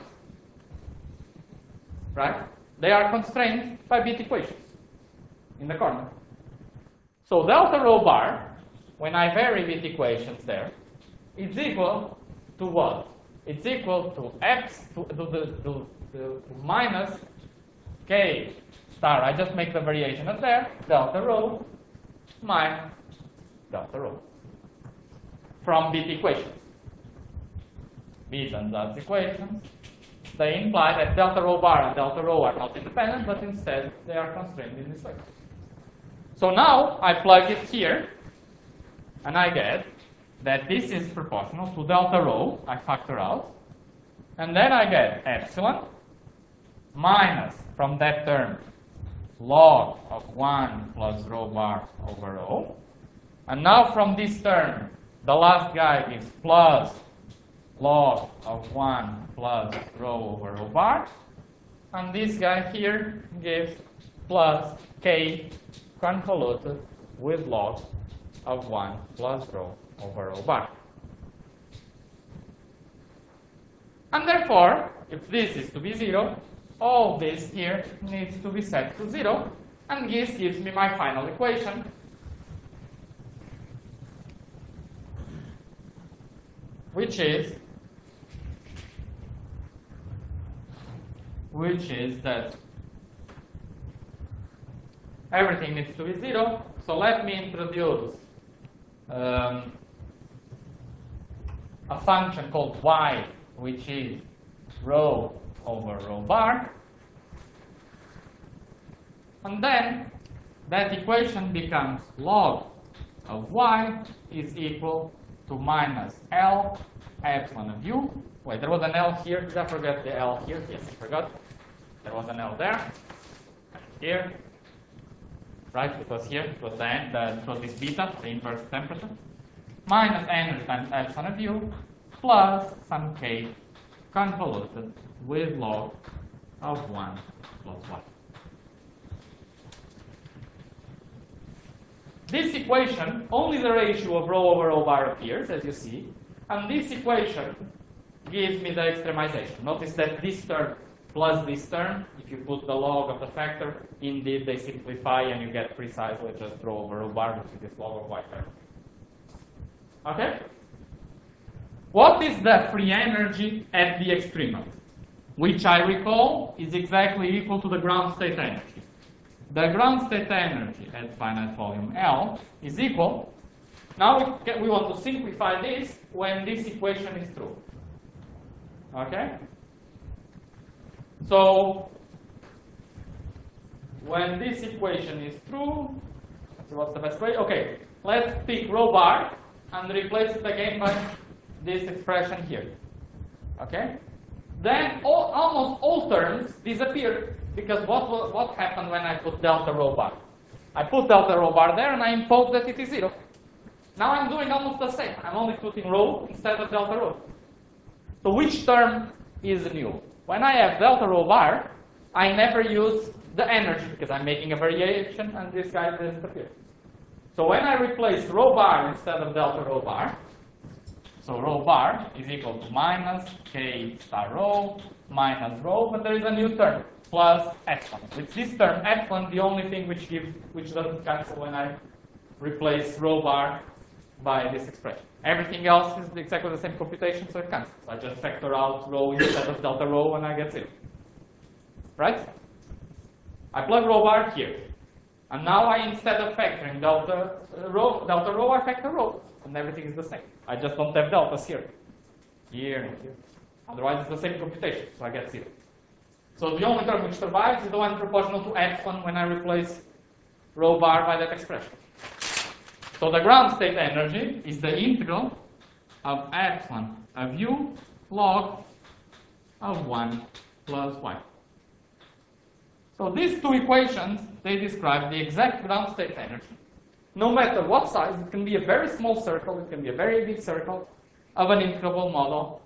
Right? They are constrained by bit equations in the corner. So delta rho bar, when I vary bit equations there, is equal to what? It's equal to x to minus k star. I just make the variation of there, delta rho minus delta rho from bit equations. Bit and dot equations. They imply that delta rho bar and delta rho are not independent, but instead they are constrained in this way. So now I plug it here, and I get that this is proportional to delta rho. I factor out, and then I get epsilon minus from that term log of 1 plus rho bar over rho. And now from this term, the last guy gives plus log of 1 plus rho over rho bar. And this guy here gives plus k convoluted with log of 1 plus rho over rho bar. And therefore, if this is to be 0, all this here needs to be set to 0, and this gives me my final equation, which is that everything needs to be 0. So let me introduce a function called y, which is rho over rho bar. And then that equation becomes log of y is equal to minus L epsilon of u. Wait, there was an L here. Did I forget the L here? Yes, I forgot. There was an L there. Here. Right? It was here. It was it was this beta, the inverse temperature. Minus energy times epsilon of u plus some k convoluted with log of 1 plus y. This equation, only the ratio of rho over rho bar appears, as you see, and this equation gives me the extremization. Notice that this term plus this term, if you put the log of the factor, indeed they simplify and you get precisely just rho over rho bar, which is this log of y term. Okay? What is the free energy at the extremity? Which I recall is exactly equal to the ground state energy. The ground state energy at finite volume L is equal. Now we want to simplify this when this equation is true. Okay? So when this equation is true, let's see what's the best way. Okay, let's pick rho bar and replace it again by this expression here. Okay? Then almost all terms disappear, because what happened when I put delta rho bar? I put delta rho bar there and I impose that it is 0. Now I'm doing almost the same. I'm only putting rho instead of delta rho. So which term is new? When I have delta rho bar, I never use the energy because I'm making a variation and this guy doesn't appear. So when I replace rho bar instead of delta rho bar, so rho bar is equal to minus k star rho minus rho, but there is a new term, plus epsilon. With this term, epsilon, the only thing which doesn't cancel when I replace rho bar by this expression. Everything else is exactly the same computation, so it cancels. I just factor out rho instead of delta rho and I get 0. Right? I plug rho bar here. And now I, instead of factoring delta rho, I factor rho. And everything is the same. I just don't have deltas here. Here and here. Otherwise, it's the same computation, so I get 0. So the only term which survives is the one proportional to epsilon when I replace rho bar by that expression. So the ground state energy is the integral of epsilon of u log of 1 plus y. So these two equations, they describe the exact ground state energy. No matter what size, it can be a very small circle, it can be a very big circle of an integrable model.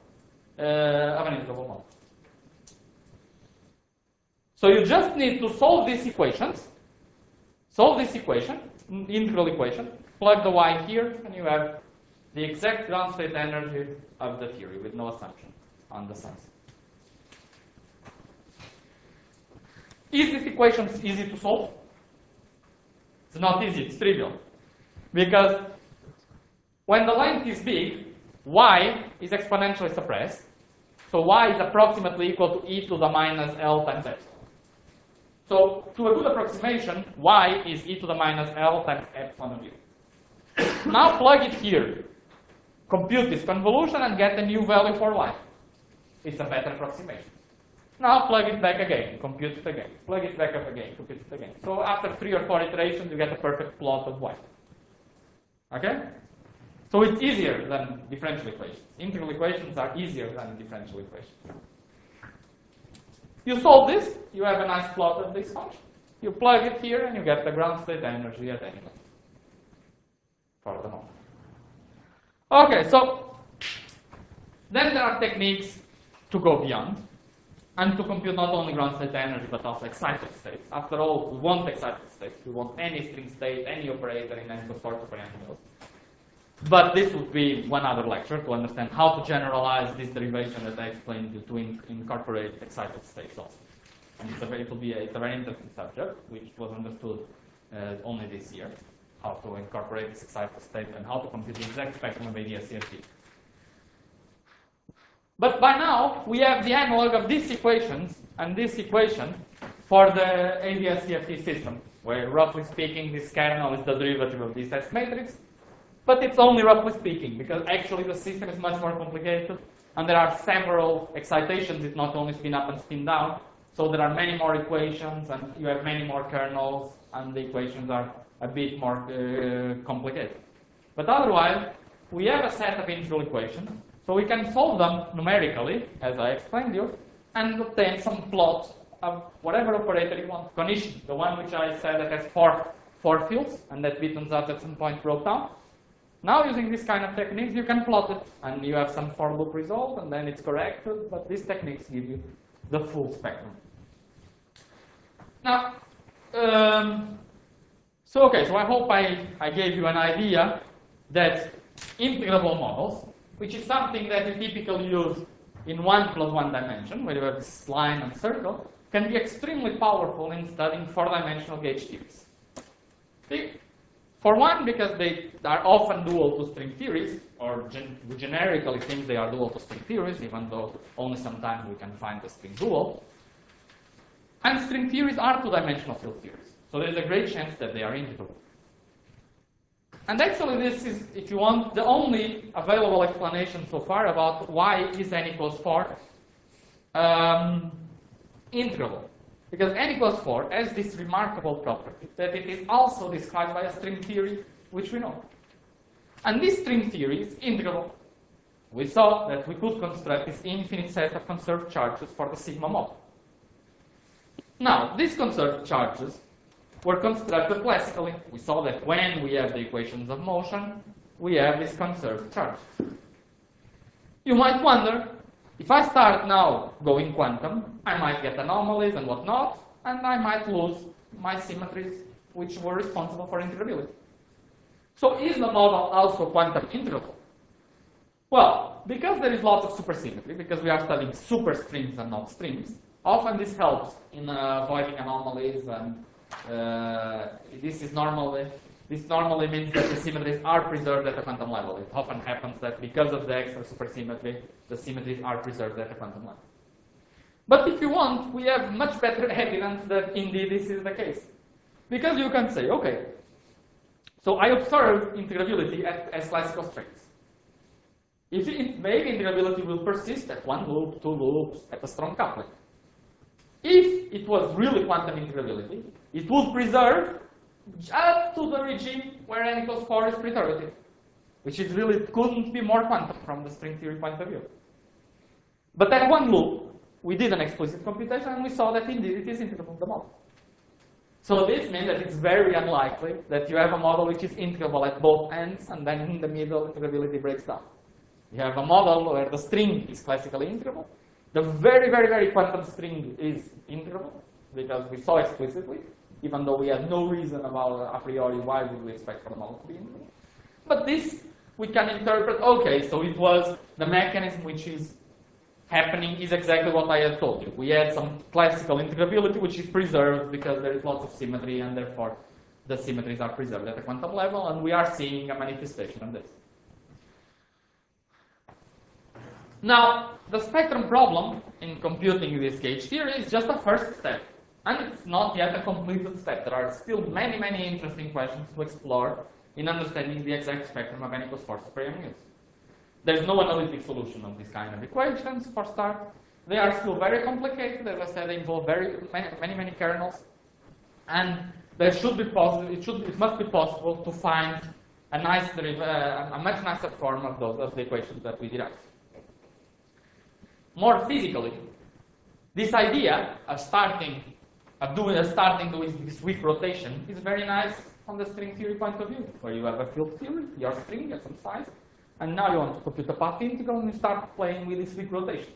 So you just need to solve these equations, integral equation, plug the y here, and you have the exact ground state energy of the theory with no assumption on the size. Is this equation easy to solve? It's not easy, it's trivial. Because when the length is big, y is exponentially suppressed. So y is approximately equal to e to the minus L times epsilon. So to a good approximation, y is e to the minus L times epsilon of u. Now plug it here. Compute this convolution and get a new value for y. It's a better approximation. Now plug it back again, compute it again. Plug it back up again, compute it again. So after 3 or 4 iterations, you get a perfect plot of y. Okay? So it's easier than differential equations. Integral equations are easier than differential equations. You solve this, you have a nice plot of this function. You plug it here and you get the ground state energy at any moment. For the moment. Okay, so then there are techniques to go beyond and to compute not only ground state energy but also excited states. After all, we want excited states. We want any string state, any operator in any sort of parameters. But this would be one other lecture to understand how to generalize this derivation that I explained to incorporate excited states also. And it's a very interesting subject, which was understood only this year, how to incorporate this excited state and how to compute the exact spectrum of ADS-CFT. But by now, we have the analog of these equations and this equation for the ADS-CFT system, where roughly speaking, this kernel is the derivative of this S matrix. But it's only roughly speaking, because actually the system is much more complicated, and there are several excitations. It's not only spin up and spin down. So there are many more equations, and you have many more kernels, and the equations are a bit more complicated. But otherwise, we have a set of integral equations, so we can solve them numerically, as I explained to you, and obtain some plot of whatever operator you want. Conish, the one which I said that has four fields, and that turns out at some point broke down. Now, using this kind of techniques, you can plot it, and you have some for loop result, and then it's corrected, but these techniques give you the full spectrum. Now, so I hope I gave you an idea that integrable models, which is something that you typically use in 1+1 dimension, where you have this line and circle, can be extremely powerful in studying 4-dimensional gauge theories. See? For one, because they are often dual to string theories, or we generically think they are dual to string theories, even though only sometimes we can find the string dual. And string theories are 2-dimensional field theories. So there's a great chance that they are integrable. And actually this is, if you want, the only available explanation so far about why is n equals 4 integrable. Because n equals 4 has this remarkable property that it is also described by a string theory, which we know. And this string theory is integrable. We saw that we could construct this infinite set of conserved charges for the sigma model. Now, these conserved charges were constructed classically. We saw that when we have the equations of motion, we have these conserved charges. You might wonder, if I start now going quantum, I might get anomalies and whatnot, and I might lose my symmetries, which were responsible for integrability. So is the model also quantum integrable? Well, because there is lots of supersymmetry, because we are studying superstrings and not strings, often this helps in avoiding anomalies, and this normally means that the symmetries are preserved at the quantum level. It often happens that because of the extra supersymmetry, the symmetries are preserved at the quantum level. But if you want, we have much better evidence that indeed this is the case. Because you can say, okay, so I observe integrability as classical strings. If maybe integrability will persist at 1 loop, 2 loops, at a strong coupling. If it was really quantum integrability, it would preserve up to the regime where n equals 4 is pretervative, which is really couldn't be more quantum from the string theory point of view. But at 1 loop, we did an explicit computation and we saw that indeed it is integrable, the model. So this means that it's very unlikely that you have a model which is integrable at both ends and then in the middle integrability breaks down. You have a model where the string is classically integrable. The very, very, very quantum string is integrable because we saw explicitly, even though we had no reason about a priori why would we expect for the model to be integrable. But this we can interpret, okay, so it was the mechanism which is happening is exactly what I had told you. We had some classical integrability which is preserved because there is lots of symmetry and therefore the symmetries are preserved at the quantum level, and we are seeing a manifestation of this. Now, the spectrum problem in computing this gauge theory is just a first step, and it's not yet a completed step. There are still many, many interesting questions to explore in understanding the exact spectrum of n equals 4 super MUs. There's no analytic solution of these kind of equations for start. They are still very complicated. As I said, they involve many kernels, and there should be possible. It must be possible to find a nice a much nicer form of the equations that we derived. More physically, this idea of starting with this weak rotation is very nice from the string theory point of view, where you have a field theory, your string at some size, and now you want to compute a path integral and you start playing with these weak rotations.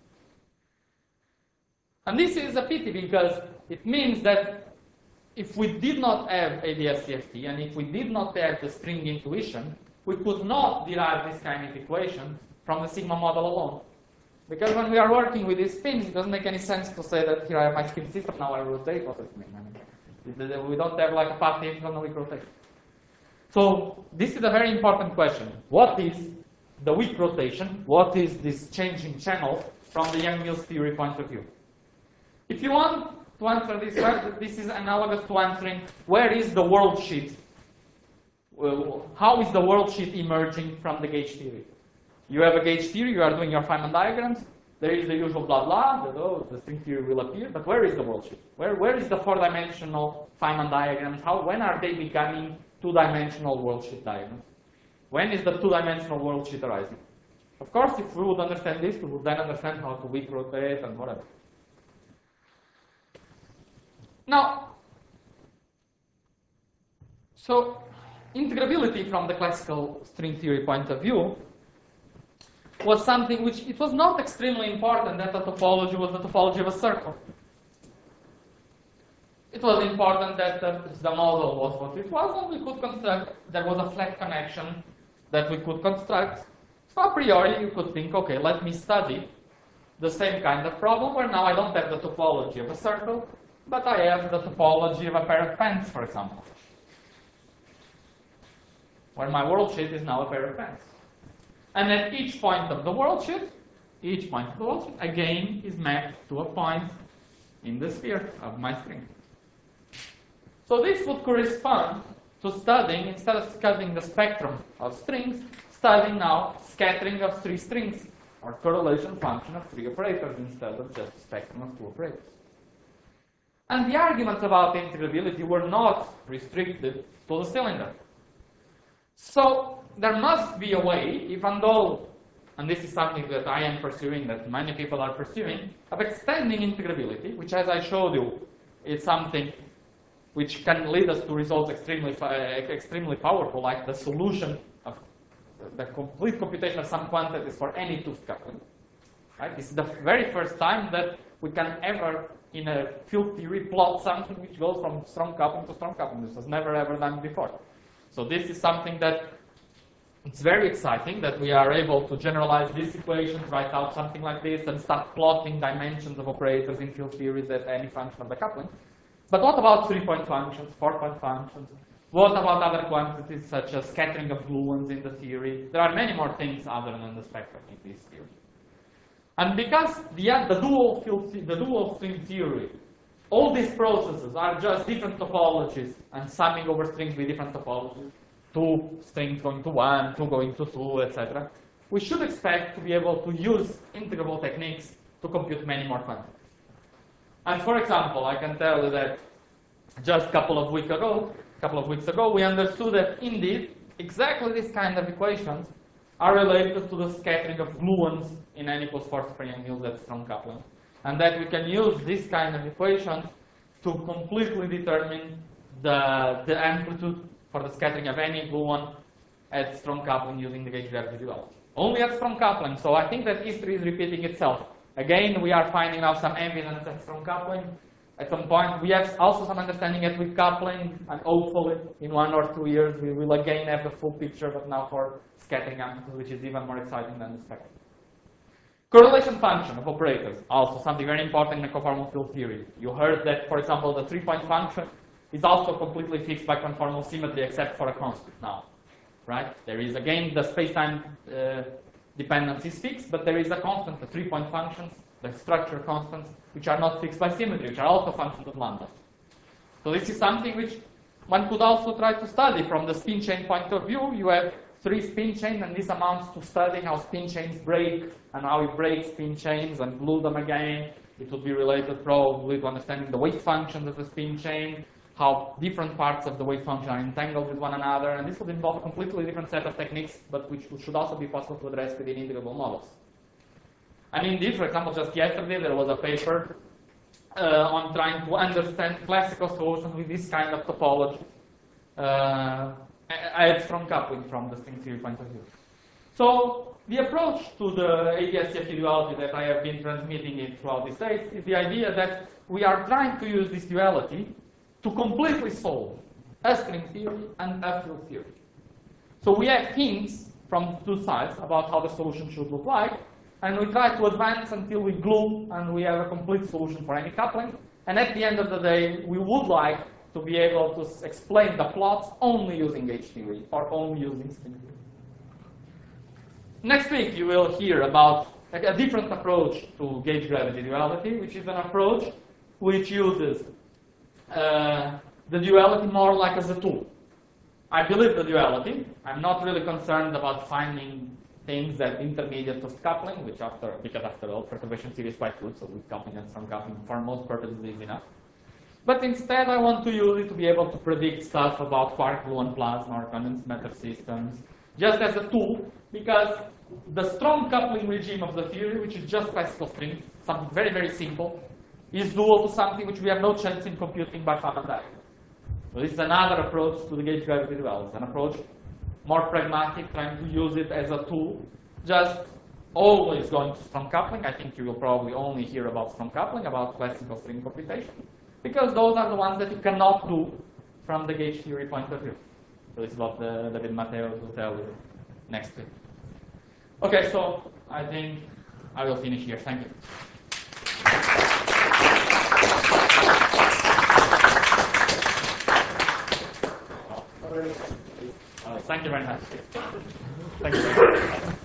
And this is a pity because it means that if we did not have ADS-CFT and if we did not have the string intuition, we could not derive this kind of equation from the sigma model alone. Because when we are working with these spins, it doesn't make any sense to say that here I have my spin system, now I rotate. What does it mean? We don't have like a path integral, no weak rotation. So this is a very important question. What is the weak rotation? What is this changing channel from the Yang-Mills theory point of view? If you want, to answer this, this is analogous to answering where is the world sheet? How is the world sheet emerging from the gauge theory? You have a gauge theory, you are doing your Feynman diagrams, there is the usual blah blah, that, oh, the string theory will appear, but where is the world sheet? Where is the four-dimensional Feynman diagrams? When are they becoming two-dimensional world sheet diagrams? When is the two-dimensional world sheet arising? Of course, if we would understand this, we would then understand how to weak rotate and whatever. Now, so integrability from the classical string theory point of view was something which it was not extremely important that the topology was the topology of a circle. It was important that the model was what it was, and we could construct, there was a flat connection that we could construct. So a priori, you could think, okay, let me study the same kind of problem where now I don't have the topology of a circle, but I have the topology of a pair of pants, for example, where my world sheet is now a pair of pants. And at each point of the world sheet, again is mapped to a point in the sphere of my string. So this would correspond to studying, instead of studying the spectrum of strings, studying now scattering of three strings, or correlation function of three operators instead of just a spectrum of two operators. And the arguments about integrability were not restricted to the cylinder. So there must be a way, even though, and this is something that I am pursuing, that many people are pursuing, of extending integrability, which, as I showed you, is something which can lead us to results extremely powerful, like the solution of the complete computation of some quantities for any tooth coupling. Right? This is the very first time that we can ever, in a field theory, plot something which goes from strong coupling to strong coupling. This was never ever done before. So this is something that it's very exciting that we are able to generalize these equations, write out something like this, and start plotting dimensions of operators in field theories at any function of the coupling. But what about 3-point functions, 4-point functions? What about other quantities such as scattering of gluons in the theory? There are many more things other than the spectrum in this theory. And because the dual string theory, all these processes are just different topologies and summing over strings with different topologies, 2 strings going to 1, 2 going to 2, etc. We should expect to be able to use integrable techniques to compute many more quantities. And for example, I can tell you that just a couple of weeks ago, we understood that indeed, exactly this kind of equations are related to the scattering of gluons in N equals 4 spring angles at strong coupling. And that we can use this kind of equations to completely determine the amplitude for the scattering of any gluon at strong coupling using the gauge gravity duality. Only at strong coupling, so I think that history is repeating itself. Again, we are finding now some evidence at strong coupling. At some point, we have also some understanding at weak coupling, and hopefully in 1 or 2 years we will again have the full picture, but now for scattering amplitude, which is even more exciting than the spectrum. Correlation function of operators, also something very important in conformal field theory. You heard that, for example, the 3-point function is also completely fixed by conformal symmetry except for a constant now, right? There is, again, the space-time dependence is fixed, but there is a constant, the 3-point functions, the structure constants, which are not fixed by symmetry, which are also functions of lambda. So this is something which one could also try to study from the spin chain point of view. You have 3 spin chains, and this amounts to studying how spin chains break, and how you break spin chains and glue them again. It would be related probably to understanding the wave functions of the spin chain, how different parts of the wave function are entangled with one another, and this would involve a completely different set of techniques, but which should also be possible to address within integrable models. And indeed, for example, just yesterday there was a paper on trying to understand classical solutions with this kind of topology. I had strong coupling from the string theory point of view. So the approach to the ADS-CFT duality that I have been transmitting it throughout these days is the idea that we are trying to use this duality to completely solve a string theory and a field theory. So we have hints from 2 sides about how the solution should look like, and we try to advance until we glue and we have a complete solution for any coupling. And at the end of the day, we would like to be able to explain the plots only using gauge theory or only using string theory. Next week, you will hear about a different approach to gauge gravity duality, which is an approach which uses the duality more like as a tool. I believe the duality. I'm not really concerned about finding things that intermediate to coupling, because after all, perturbation theory is quite good, so with coupling and strong coupling for most purposes is enough. But instead, I want to use it to be able to predict stuff about quark gluon plasma or condensed matter systems, just as a tool, because the strong coupling regime of the theory, which is just classical strings, something very, very simple, is dual to something which we have no chance in computing by Faman diagram. So this is another approach to the gauge gravity duality, an approach more pragmatic, trying to use it as a tool, just always going to strong coupling. I think you will probably only hear about strong coupling, about classical string computation, because those are the ones that you cannot do from the gauge theory point of view. So this is what David Mateos will tell you next week. Okay, so I think I will finish here. Thank you. Thank you very much. Thank you very much.